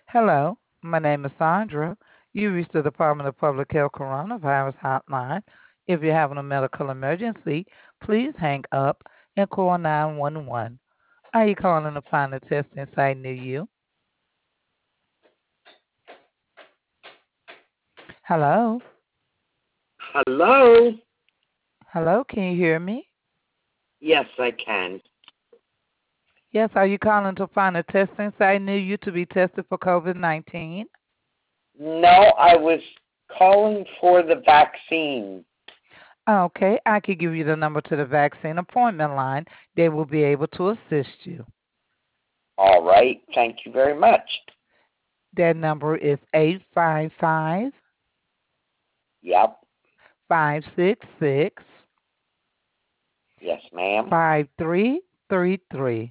Hello, my name is Sandra. You reached the Department of Public Health Coronavirus Hotline. If you're having a medical emergency, please hang up and call 911. Are you calling to find a testing site near you? Hello? Hello? Hello, can you hear me? Yes, I can. Yes, are you calling to find a testing site near you to be tested for COVID-19? No, I was calling for the vaccine. Okay, I could give you the number to the vaccine appointment line. They will be able to assist you. All right. Thank you very much. Their number is 855 Yep. 566 Yes, ma'am. 5333.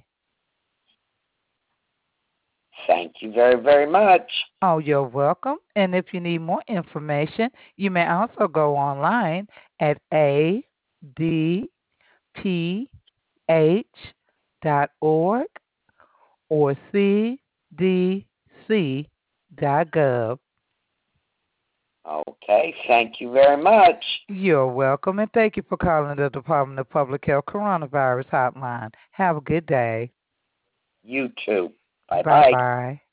Thank you very, very much. Oh, you're welcome. And if you need more information, you may also go online at adph.org or cdc.gov. Okay. Thank you very much. You're welcome, and thank you for calling the Department of Public Health Coronavirus Hotline. Have a good day. You too. Bye Bye bye. bye.